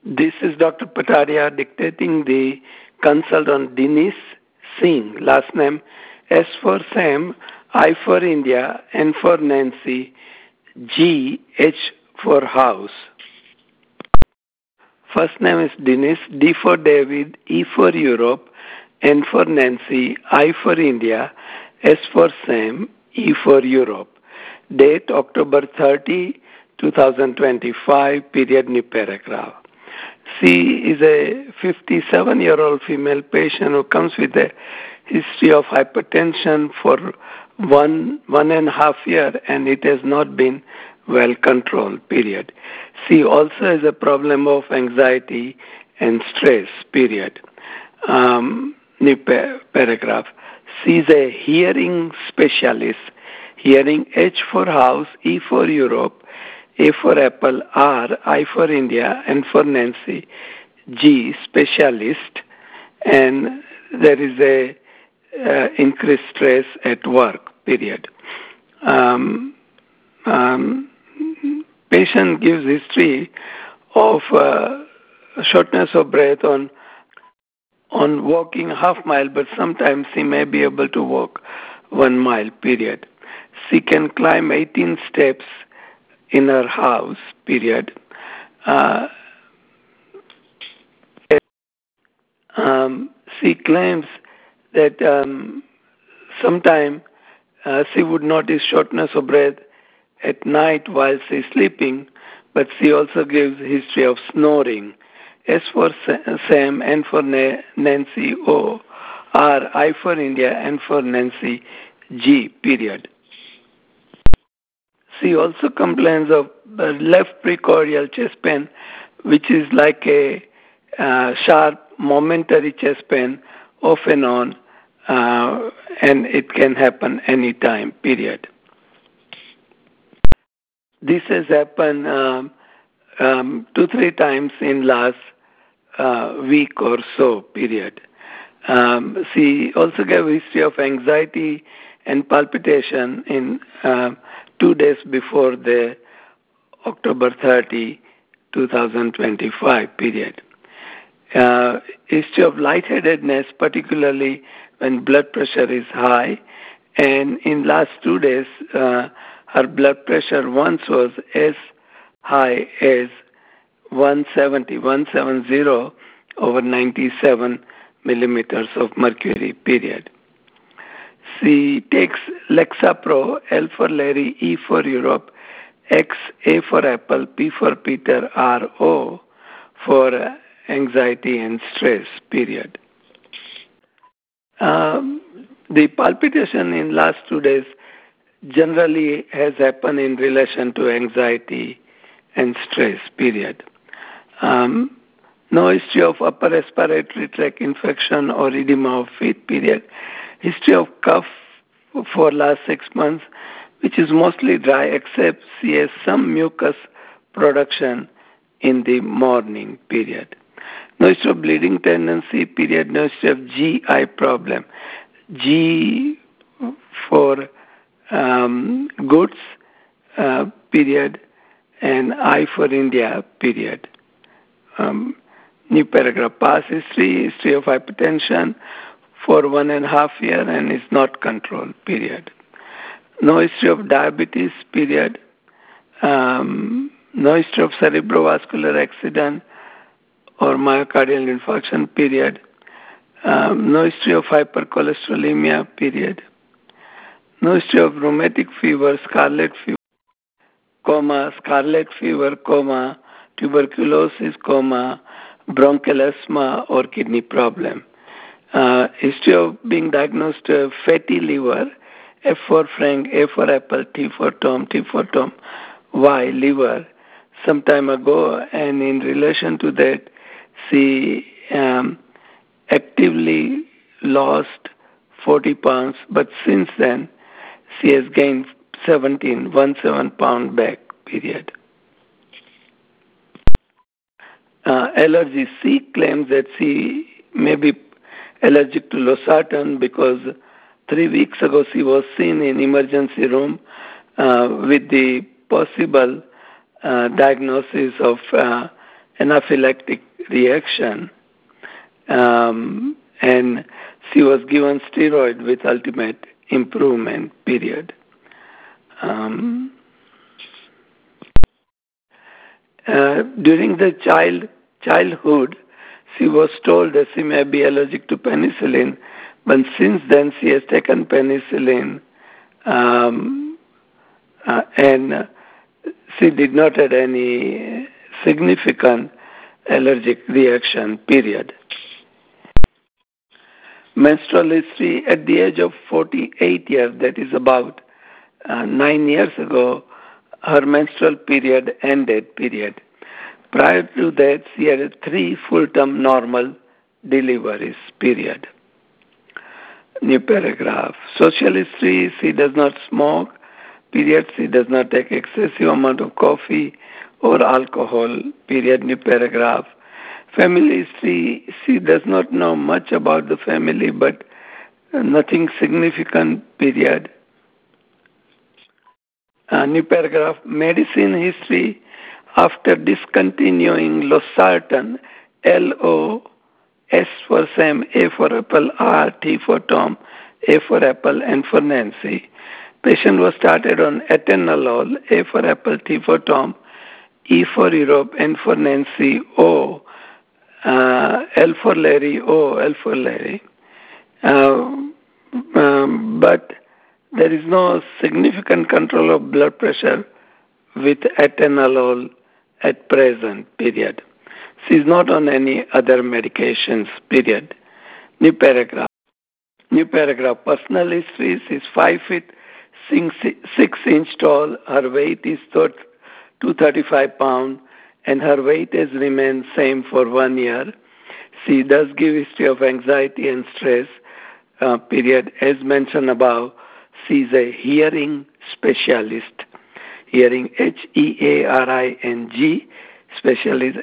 This is Dr. Pataria dictating the consult on Dinesh Singh, last name S for Sam, I for India, N for Nancy, G, H for house. First name is Dinesh, D for David, E for Europe, N for Nancy, I for India, S for Sam, E for Europe. Date October 30, 2025, period new paragraph. She is a 57-year-old female patient who comes with a history of hypertension for one and a half year, and it has not been well controlled, period. She also has a problem of anxiety and stress, period. New paragraph. She is a hearing specialist. Hearing H for house, E for Europe, A for Apple, R, I for India, N for Nancy, G, specialist, and there is a increased stress at work, period. Patient gives history of shortness of breath on walking half mile, but sometimes she may be able to walk 1 mile, period. She can climb 18 steps in her house, period. She claims that sometime she would notice shortness of breath at night while she's sleeping, but she also gives history of snoring. S for Sam, N for Nancy, O, R, I for India, N for Nancy, G, period. She also complains of left precordial chest pain, which is like a sharp momentary chest pain off and on, and it can happen anytime, period. This has happened 2-3 times in last week or so, period. She also gave history of anxiety and palpitation in 2 days before the October 30, 2025 period. History of lightheadedness, particularly when blood pressure is high, and in last 2 days, her blood pressure once was as high as 170 over 97 millimeters of mercury, period. She takes Lexapro, L for Larry, E for Europe, X, A for Apple, P for Peter, R, O for anxiety and stress, period. The palpitation in last 2 days generally has happened in relation to anxiety and stress, period. No history of upper respiratory tract infection or edema of feet, period. History of cough for last 6 months, which is mostly dry, except she has some mucus production in the morning, period. No history of bleeding tendency, period. No history of GI problem. G for goods, period, and I for India, period. New paragraph. Past history of hypertension for 1.5 years and is not controlled, period. No history of diabetes, period. No history of cerebrovascular accident or myocardial infarction, period. No history of hypercholesterolemia, period. No history of rheumatic fever, scarlet fever, tuberculosis, bronchial asthma, or kidney problem. History of being diagnosed fatty liver, F for Frank, A for Apple, T for Tom, Y, liver, some time ago, and in relation to that, she actively lost 40 pounds, but since then, she has gained 17 pound back, period. Allergy. She claims that she may be allergic to losartan because 3 weeks ago she was seen in emergency room with the possible diagnosis of anaphylactic reaction, and she was given steroid with ultimate improvement, period. During the childhood, she was told that she may be allergic to penicillin, but since then she has taken penicillin, and she did not have any significant allergic reaction, period. Menstrual history at the age of 48 years, that is about 9 years ago, her menstrual period ended, period. Prior to that, she had 3 full-term normal deliveries, period. New paragraph. Social history, she does not smoke, period. She does not take excessive amount of coffee or alcohol, period. New paragraph. Family history, she does not know much about the family, but nothing significant, period. New paragraph. Medicine history, after discontinuing losartan, L-O, S for Sam, A for Apple, R, T for Tom, A for Apple, N for Nancy. Patient was started on atenolol, A for Apple, T for Tom, E for Europe, N for Nancy, O, L for Larry, O, L for Larry. But there is no significant control of blood pressure with atenolol at present, period. She is not on any other medications, period. New paragraph. New paragraph. Personal history. She is 5 feet 6 inch tall. Her weight is 235 pounds, and her weight has remained same for 1 year. She does give history of anxiety and stress, period. As mentioned above, she is a hearing specialist. Hearing, Hearing, specialist,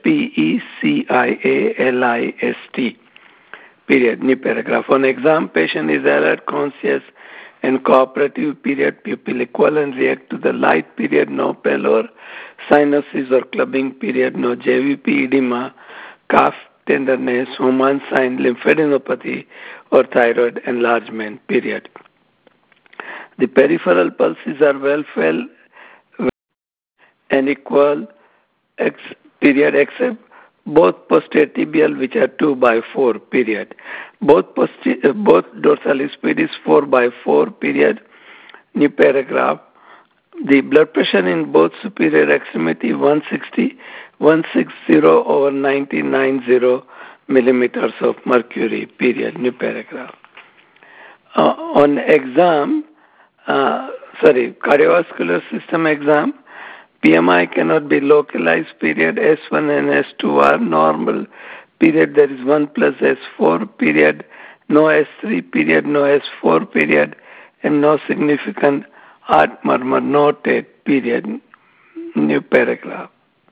specialist, period. New paragraph. On exam, patient is alert, conscious, and cooperative, period. Pupil equivalent react to the light, period. No pallor, cyanosis or clubbing, period. No JVP, edema, calf tenderness, Homan sign, lymphadenopathy, or thyroid enlargement, period. The peripheral pulses are well felt and equal, period, except both posterior tibial, which are 2/4, period. Both dorsal speed is 4/4, period. New paragraph. The blood pressure in both superior extremity 160 over 90 millimeters of mercury, period. New paragraph. On exam, cardiovascular system exam, PMI cannot be localized, period. S1 and S2 are normal, period. There is 1 plus S4, period. No S3, period. No S4, period. And no significant heart murmur noted, period. New paragraph.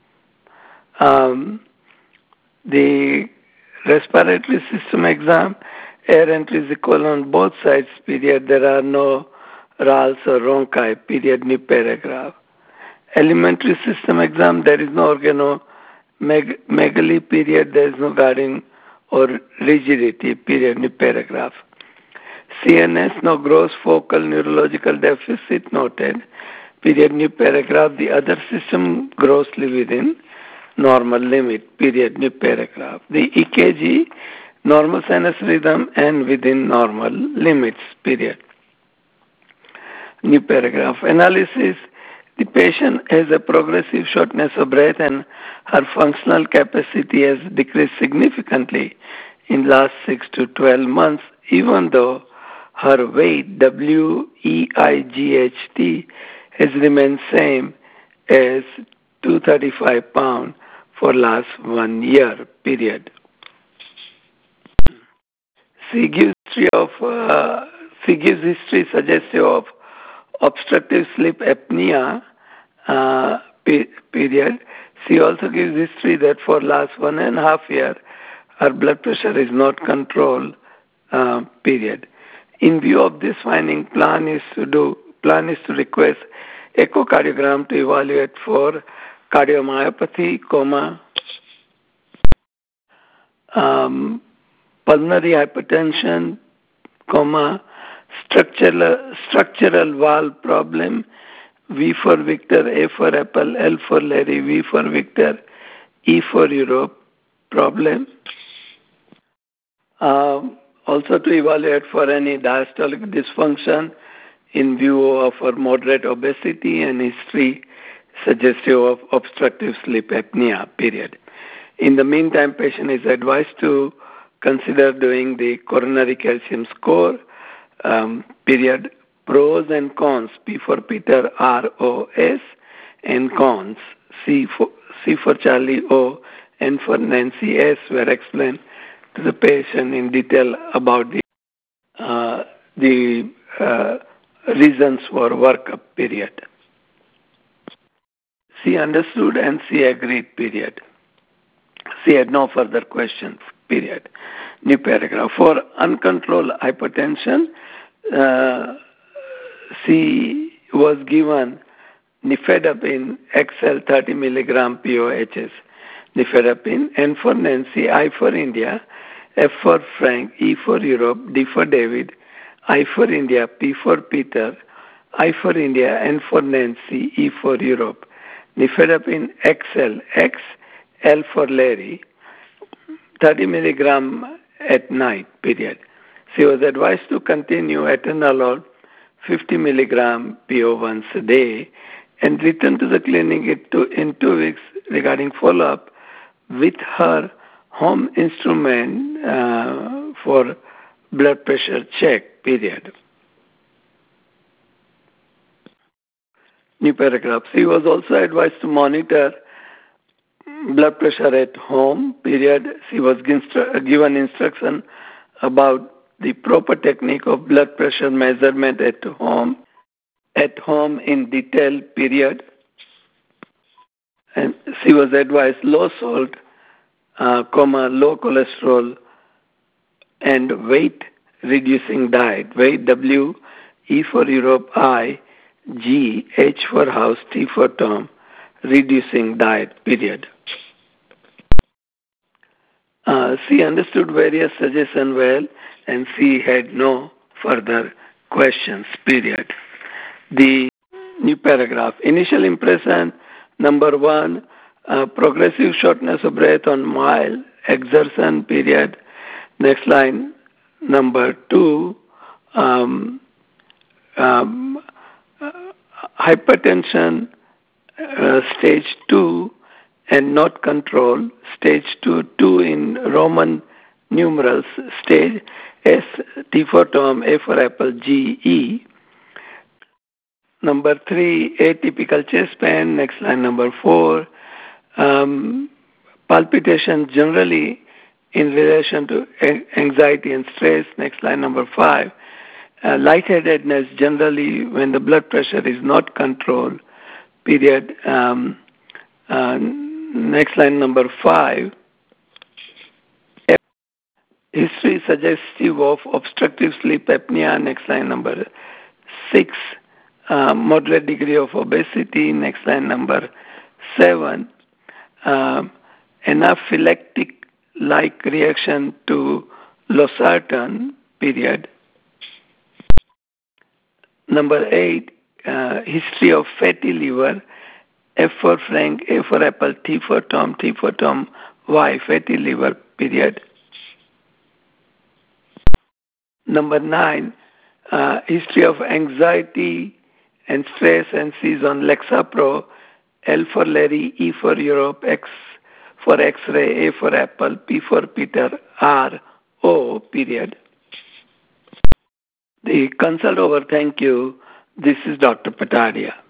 The respiratory system exam, air entry is equal on both sides, period. There are no rales or rhonchi, period. New paragraph. Alimentary system exam, there is no organomegaly, period. There is no guarding or rigidity, period. New paragraph. CNS, no gross focal neurological deficit noted, period. New paragraph. The other system grossly within normal limit, period. New paragraph. The EKG, normal sinus rhythm and within normal limits, period. New paragraph. Analysis. The patient has a progressive shortness of breath and her functional capacity has decreased significantly in last 6 to 12 months, even though her weight, WEIGHT, has remained same as 235 pounds for last 1 year, period. She gives history suggestive of obstructive sleep apnea, period. She also gives history that for last 1.5 years, her blood pressure is not controlled, period. In view of this finding, plan is to request echocardiogram to evaluate for cardiomyopathy, pulmonary hypertension, structural valve problem, V for Victor, A for Apple, L for Larry, V for Victor, E for Europe problem. Also to evaluate for any diastolic dysfunction in view of moderate obesity and history suggestive of obstructive sleep apnea, period. In the meantime, patient is advised to consider doing the coronary calcium score, period, pros and cons, P for Peter, ROS, and cons, C for Charlie, O, N for Nancy, S, were explained to the patient in detail about the reasons for workup, period. C understood and C agreed, period. C had no further questions, period. New paragraph. For uncontrolled hypertension, C was given nifedipine XL 30 milligram POHs. Nifedipine, N for Nancy, I for India, F for Frank, E for Europe, D for David, I for India, P for Peter, I for India, N for Nancy, E for Europe. Nifedipine XL, X, L for Larry, 30 milligram at night, period. She was advised to continue atenolol 50 milligram PO once a day and return to the clinic in 2 weeks regarding follow-up with her home instrument for blood pressure check, period. New paragraph. She was also advised to monitor blood pressure at home, period. She was given instruction about the proper technique of blood pressure measurement at home in detail, period. And she was advised low salt, low cholesterol, and weight reducing diet. Weight W, E for Europe, I, G, H for house, T for Tom, reducing diet, period. She understood various suggestions well, and she had no further questions, period. The new paragraph. Initial impression, number 1, progressive shortness of breath on mild exertion, period. Next line, number 2, hypertension, stage 2, and not control, stage 2 in Roman numerals, stage S, T for Tom, A for Apple, G, E. Number 3, atypical chest pain. Next line, number 4, palpitation generally in relation to anxiety and stress. Next line, number 5, lightheadedness generally when the blood pressure is not controlled, period. Next line, number 5, history suggestive of obstructive sleep apnea. Next line, number 6, moderate degree of obesity. Next line, number 7, anaphylactic-like reaction to losartan, period. Number 8, history of fatty liver, F for Frank, A for Apple, T for Tom, Y, fatty liver, period. Number 9, history of anxiety and stress, and C is on Lexapro, L for Larry, E for Europe, X for X-ray, A for Apple, P for Peter, R, O, period. The consult over. Thank you. This is Dr. Patadia.